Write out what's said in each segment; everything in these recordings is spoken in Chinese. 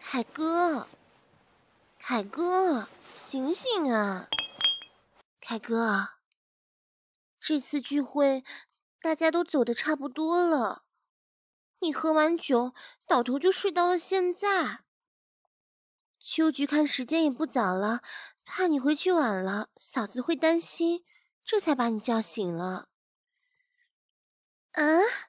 凯哥，凯哥，醒醒啊！凯哥，这次聚会大家都走得差不多了，你喝完酒倒头就睡到了现在。秋菊看时间也不早了，怕你回去晚了，嫂子会担心，这才把你叫醒了。啊？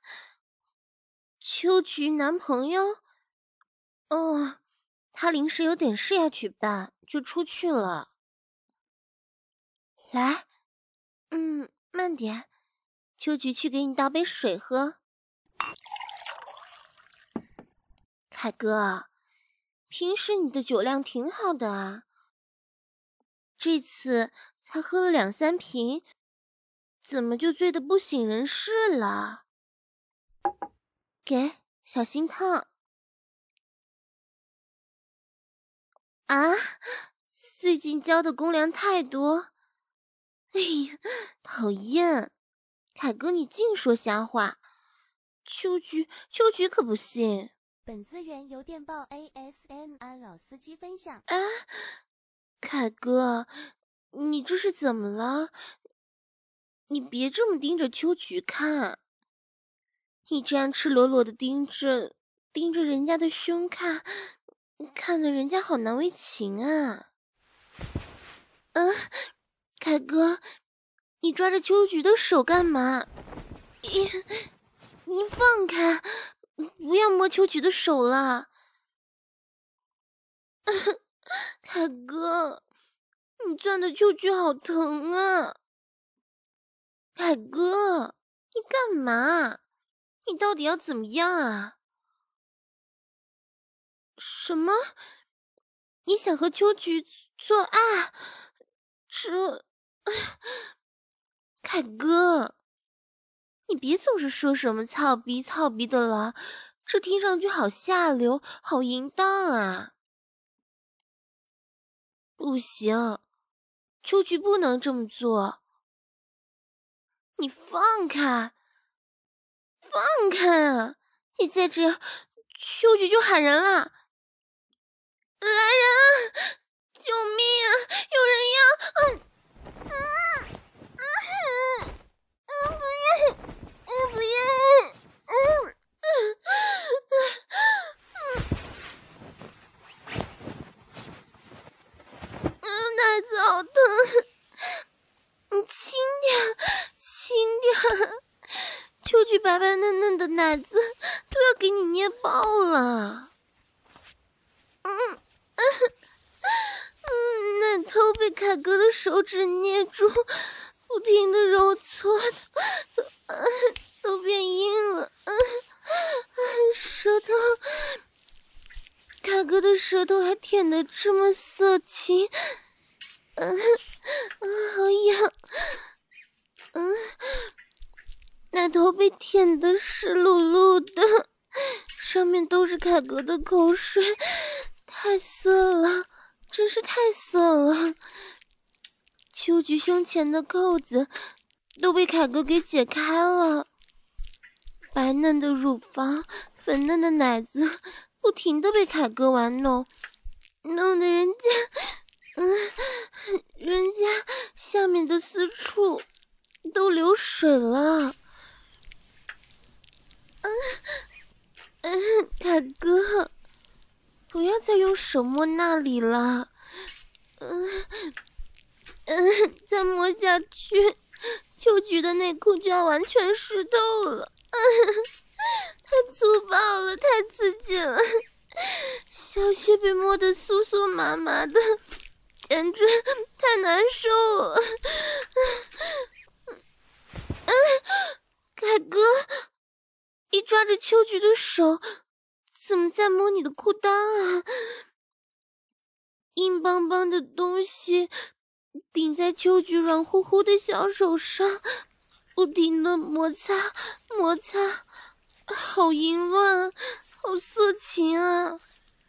秋菊男朋友？哦，他临时有点事要去办，就出去了。来，慢点，秋菊去给你倒杯水喝。凯哥，平时你的酒量挺好的啊，这次才喝了2-3瓶，怎么就醉得不省人事了？给，小心烫。啊，最近交的公粮太多。哎呀，讨厌！凯哥，你净说瞎话。秋菊可不信。 本资源由电报 ASMR 老司机分享。 啊，凯哥，你这是怎么了？你别这么盯着秋菊看，你这样赤裸裸的盯着人家的胸看，看得人家好难为情啊。凯哥，你抓着秋菊的手干嘛？你放开，不要摸秋菊的手了。凯哥，你攥的秋菊好疼啊。凯哥，你干嘛？你到底要怎么样啊？什么？你想和秋菊做爱？凯哥，你别总是说什么操逼的了，这听上去好下流，好淫荡啊！不行，秋菊不能这么做。你放开！放开啊！你再这样，秋菊就喊人了。来人啊！救命啊！有人要……不愿意，奶子好疼，你轻点，秋菊白白嫩嫩的奶子都要给你捏爆了。奶头被凯哥的手指捏住，不停的揉搓，都变硬了。舌头，凯哥的舌头还舔得这么色情，好痒。奶头被舔得湿漉漉的，上面都是凯哥的口水，太色了，真是太色了。秋菊胸前的扣子都被凯哥给解开了，白嫩的乳房，粉嫩的奶子不停地被凯哥玩弄，弄得人家下面的私处都流水了。凯哥，不要再用手摸那里了。再摸下去，秋菊的内裤就要完全湿透了。太粗暴了，太刺激了，小穴被摸得酥酥麻麻的，简直太难受了。凯哥，你抓着秋菊的手，怎么在摸你的裤裆啊？硬邦邦的东西顶在秋菊软乎乎的小手上，不停的摩擦，好淫乱，好色情啊！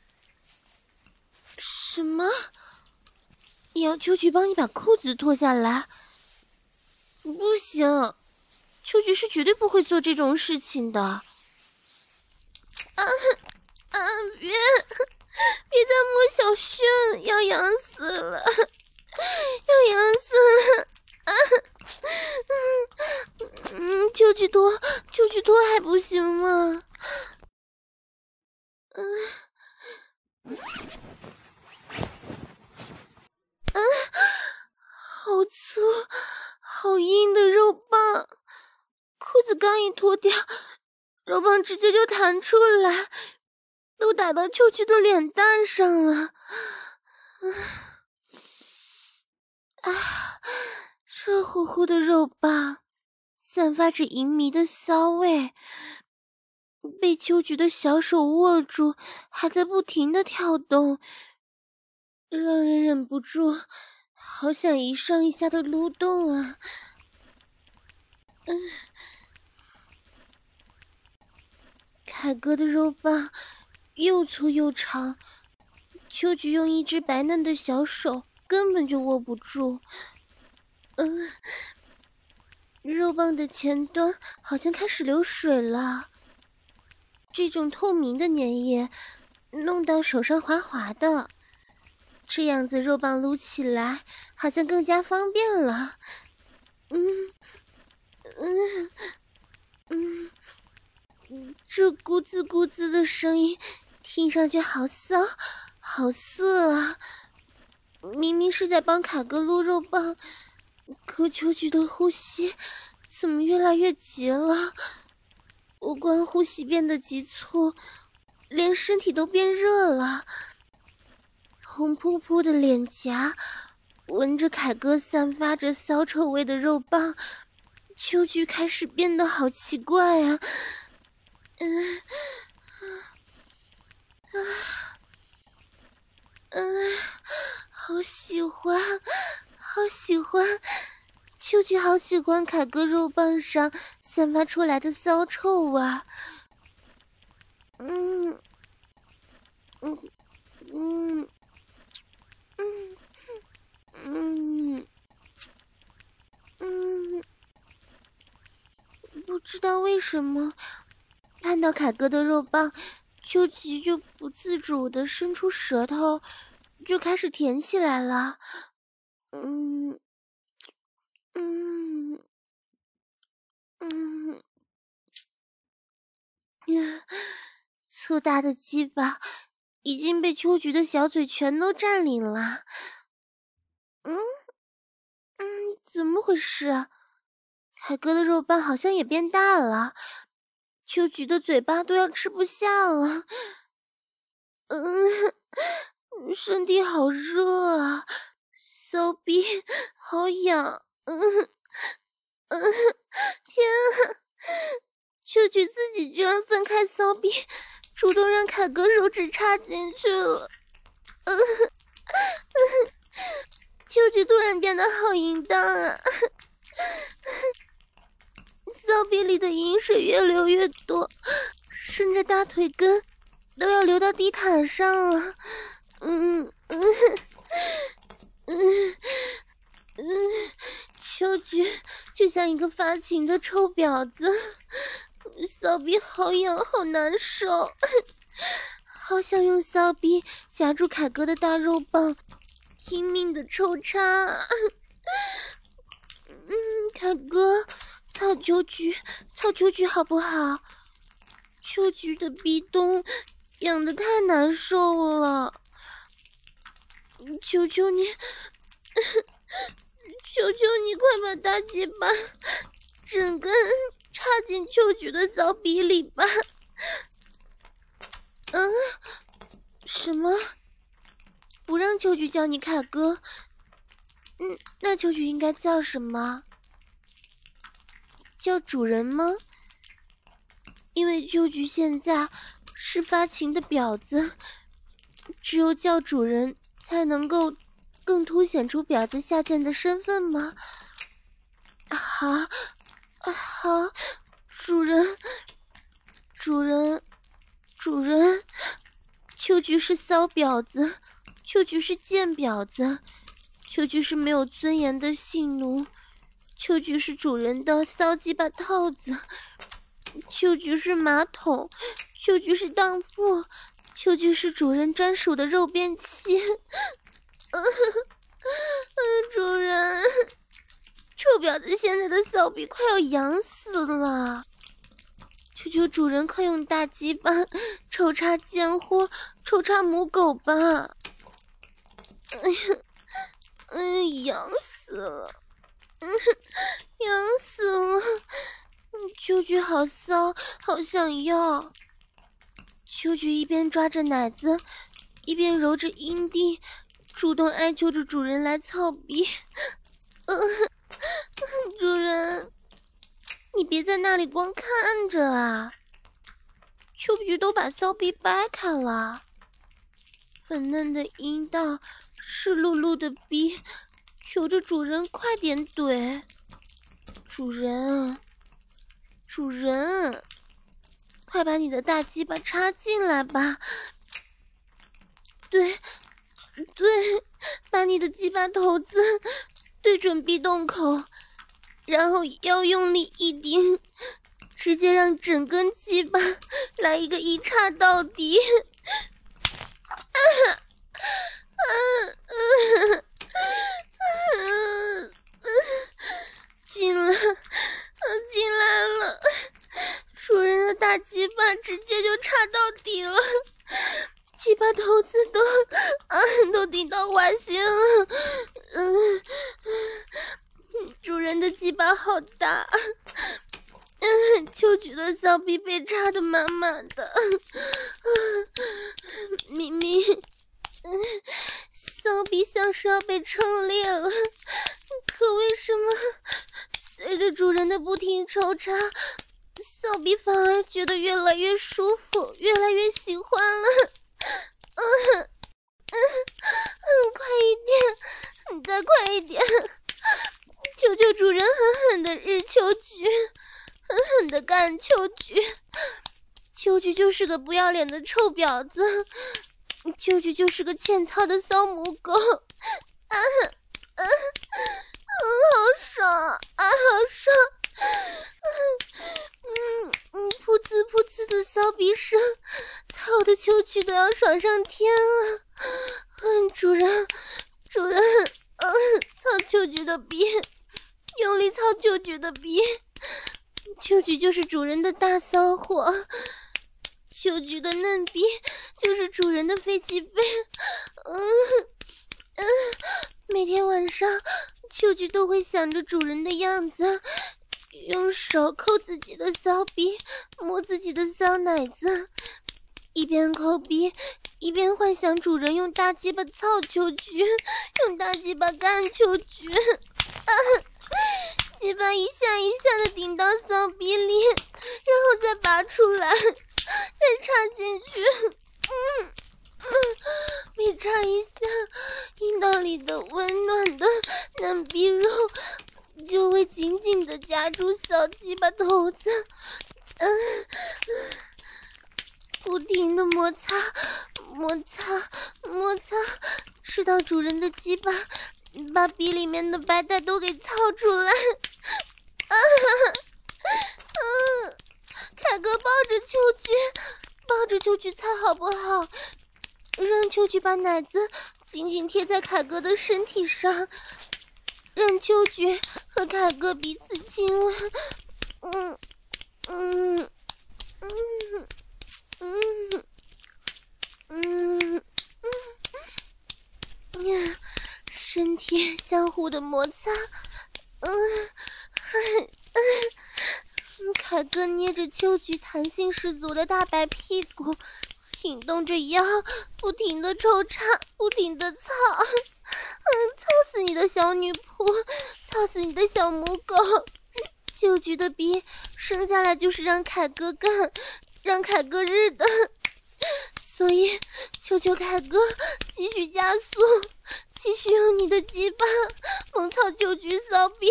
什么？你要秋菊帮你把裤子脱下来？不行，秋菊是绝对不会做这种事情的。 小轩要痒死了，要痒死了！啊，救济多还不行吗？好粗好硬的肉棒，裤子刚一脱掉，肉棒直接就弹出来，都打到秋菊的脸蛋上了。热乎乎的肉棒散发着淫迷的骚味，被秋菊的小手握住，还在不停地跳动，让人忍不住好想一上一下的撸动啊！凯哥的肉棒又粗又长，秋菊用一只白嫩的小手根本就握不住。肉棒的前端好像开始流水了，这种透明的粘液弄到手上滑滑的，这样子肉棒撸起来好像更加方便了。这咕滋咕滋的声音听上去好骚好色啊！明明是在帮凯哥撸肉棒，可秋菊的呼吸怎么越来越急了？不光呼吸变得急促，连身体都变热了。红扑扑的脸颊，闻着凯哥散发着骚臭味的肉棒，秋菊开始变得好奇怪啊！好喜欢，好喜欢，秋菊好喜欢凯哥肉棒上散发出来的骚臭味儿。不知道为什么，看到凯哥的肉棒，秋菊就不自主地伸出舌头，就开始舔起来了。粗大的鸡巴已经被秋菊的小嘴全都占领了。怎么回事啊？凯哥的肉棒好像也变大了，秋菊的嘴巴都要吃不下了。身体好热啊，骚逼好痒。天啊！秋菊自己居然分开骚逼，主动让凯哥手指插进去了。秋菊突然变得好淫荡啊！骚逼里的淫水越流越多，顺着大腿根都要流到地毯上了。秋菊就像一个发情的臭婊子，骚逼好痒好难受，好想用骚逼夹住凯哥的大肉棒，拼命的抽插。凯哥，操秋菊好不好？秋菊的逼洞痒得太难受了，求求你，求求你快把大鸡巴整根插进秋菊的骚逼里吧。什么？不让秋菊叫你凯哥？那秋菊应该叫什么？叫主人吗？因为秋菊现在是发情的婊子，只有叫主人才能够更凸显出婊子下贱的身份吗？好，主人，秋菊是骚婊子，秋菊是贱婊子，秋菊是没有尊严的性奴，秋菊是主人的骚鸡巴套子，秋菊是马桶，秋菊是荡妇， 秋菊是主人专属的肉便器。主人，臭婊子现在的骚逼快要痒死了，求求主人快用大鸡巴抽插贱货，抽插母狗吧！痒死了，痒死了！秋菊好骚，好想要。秋菊一边抓着奶子，一边揉着阴蒂，主动哀求着主人来操逼。主人，你别在那里光看着啊！秋菊都把骚逼掰开了，粉嫩的阴道，湿漉漉的逼，求着主人快点怼！主人，主人，快把你的大鸡巴插进来吧！对，把你的鸡巴头子对准壁洞口，然后要用力一顶，直接让整根鸡巴来一个一插到底。进来了，主人的大鸡巴直接就插到底了，鸡巴头子都顶到外线了。主人的鸡巴好大，秋菊的骚逼被插得满满的，明明骚逼像是要被撑裂了，可为什么随着主人的不停抽插，骚逼反而觉得越来越舒服，越来越喜欢了？快一点，你再快一点！求求主人狠狠的日秋菊，狠狠的干秋菊。秋菊就是个不要脸的臭婊子，秋菊就是个欠操的骚母狗。好爽啊，好爽！噗呲噗呲的骚逼声，操的秋菊都要爽上天了。主人，操秋菊的逼，用力操秋菊的逼。秋菊就是主人的大骚货，秋菊的嫩逼就是主人的飞机杯。每天晚上，秋菊都会想着主人的样子，用手抠自己的骚逼，摸自己的骚奶子，一边抠逼一边幻想主人用大鸡巴操秋菊，用大鸡巴干秋菊。鸡巴一下一下的顶到骚逼里，然后再拔出来，再插进去。每插一下，阴道里的温暖的嫩逼肉就会紧紧地夹住小鸡巴头子，不停地摩擦，直到主人的鸡巴把逼里面的白带都给操出来。凯哥抱着秋菊操好不好？让秋菊把奶子紧紧贴在凯哥的身体上，让秋菊和凯哥彼此亲吻。身体相互的摩擦，凯哥捏着秋菊弹性十足的大白屁股，挺动着腰，不停的抽插，不停的操，操死你的小女仆，操死你的小母狗！秋菊的逼生下来就是让凯哥干，让凯哥日的，所以求求凯哥继续加速，继续用你的鸡巴猛操秋菊骚逼！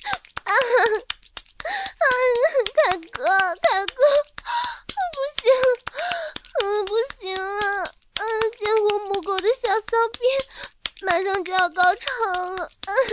凯哥，不行，不行了！见过母狗的小骚逼马上就要高潮了！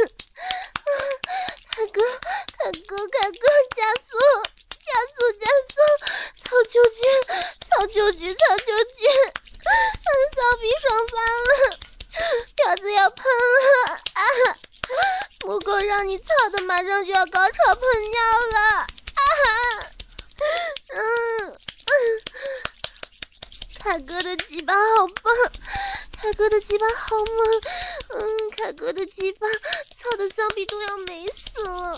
凯哥，加速！操秋菊！ 骚逼爽翻了，婊子要喷了啊！母狗让你操的，马上就要高潮喷尿了啊！凯哥的鸡巴好棒，凯哥的鸡巴好猛，凯哥的鸡巴操的骚逼都要美死了，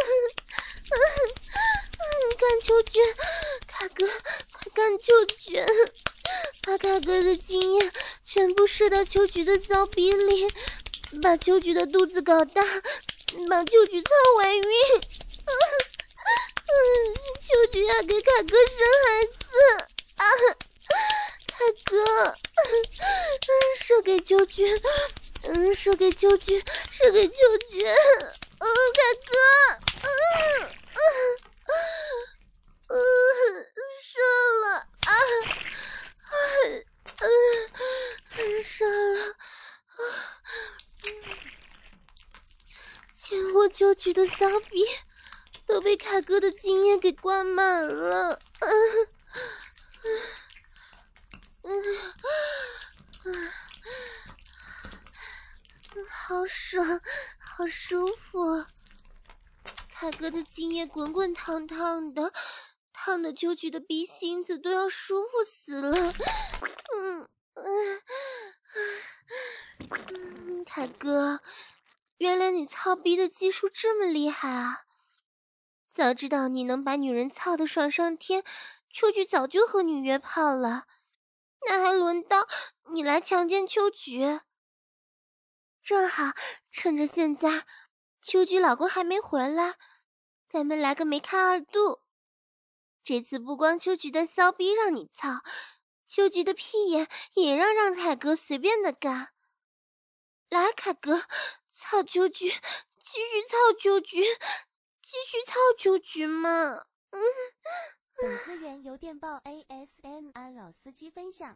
干秋菊，凯哥快干秋菊，把凯哥的精液全部射到秋菊的骚逼里，把秋菊的肚子搞大，把秋菊操怀孕，秋菊要给凯哥生孩子啊！凯哥，射给秋菊，射给秋菊，射给秋菊，凯哥，射了啊，射了，牵过秋菊的骚逼都被凯哥的精液给灌满了，好爽，好舒服。凯哥的精液滚滚烫烫的，烫的秋菊的逼心子都要舒服死了。凯哥，原来你操逼的技术这么厉害啊！早知道你能把女人操得爽上天，秋菊早就和你约炮了，那还轮到你来强奸秋菊？正好趁着现在秋菊老公还没回来，咱们来个梅开二度。这次不光秋菊的骚逼让你操，秋菊的屁眼也让凯哥随便的干。来，凯哥，操秋菊，继续操秋菊，继续操秋菊嘛。 本资源由电报 ASMR 老司机分享。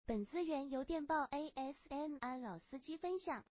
本资源由电报 ASMR 老司机分享。